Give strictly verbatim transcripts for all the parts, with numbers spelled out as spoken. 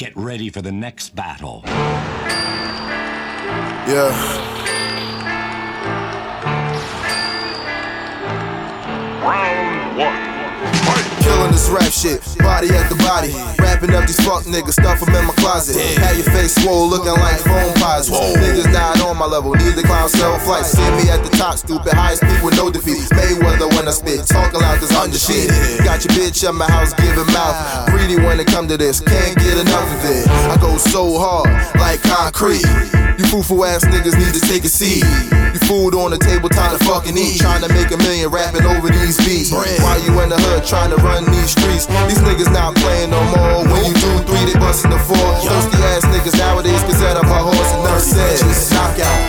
Get ready for the next battle. Yeah. Round one. Killing this rap shit, body at the body. Wrapping up these fuck niggas, stuff them in my closet. Had your face swole, looking like phone posits. Niggas died on my level, need the clown sell flights. See me at the top, stupid, highest peak with no defeat. Mayweather when I spit, talking loud cause undefeated. Got your bitch at my house, giving mouth. Greedy when it come to this, can't get enough of it. I go so hard, like concrete. You foo-foo ass niggas need to take a seat. You food on the table, time to fucking eat. Trying to make a million rapping over these beats. While you in the hood trying to run these streets. These niggas not playing no more. When you do three, they bustin' the four. Thirsty ass niggas nowadays can set up a horse and nurse said, just knock out.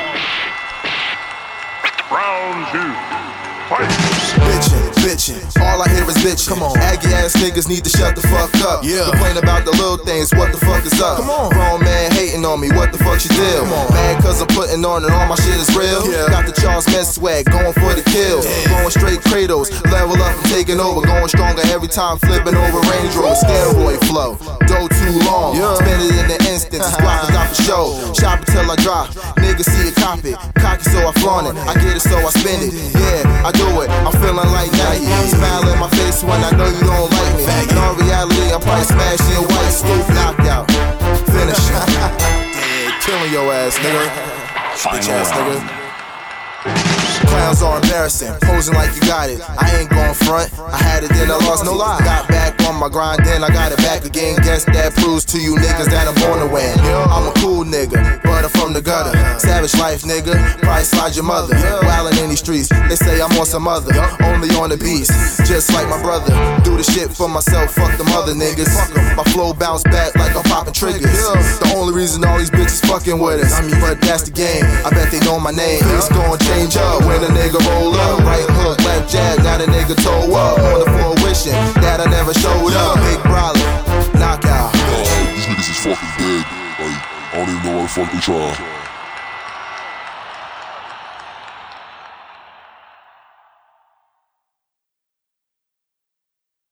Round two. Fight. Bitchin', bitchin', all I hear is bitchin'. Come on, Aggie ass niggas need to shut the fuck up. Yeah. Complain about the little things, what the fuck is up? Come on, grown man hating on me, what the fuck's your deal? Come on. Mad cause I'm putting on and all my shit is real. Yeah. Got the Charles Smith swag, going for the kill. Yeah. Going straight Kratos, level up and taking over. Going stronger every time, flipping over Range Rover. Steroid flow, go too long. Yeah. Spend it in the instant, this block is out for show. Shop it till I drop, niggas see it, cop it. Cocky so I flaunt it, I get it so I spend it. Yeah, I do it, I'm feeling like Nike. Smile in my face when I know you don't like me. In all reality, I'm probably smashing your white stooth. Knocked out, finish it. Yeah, killing your ass, nigga. Bitch ass nigga. Clowns are embarrassing, posing like you got it. I ain't going front, I had it then I lost, no lie. Got back on my grind, then I got it back again. Guess that proves to you niggas that I'm born to win. I'm a cool nigga, but I'm from the gutter. Savage life, nigga, probably slide your mother. Wildin' in these streets, they say I'm on some other. Only on the beast, just like my brother. Do the shit for myself, fuck them other niggas. My flow bounce back like I'm popping triggers. The only reason all these bitches fucking with us, but that's the game, I bet they know my name. It's gonna change up when a nigga roll up. Right hook, left jab, now the nigga toe up. On the floor wishing that I never showed up. Big brolic, knockout. These niggas is fucking dead. Like, I don't even know why the fuck they try.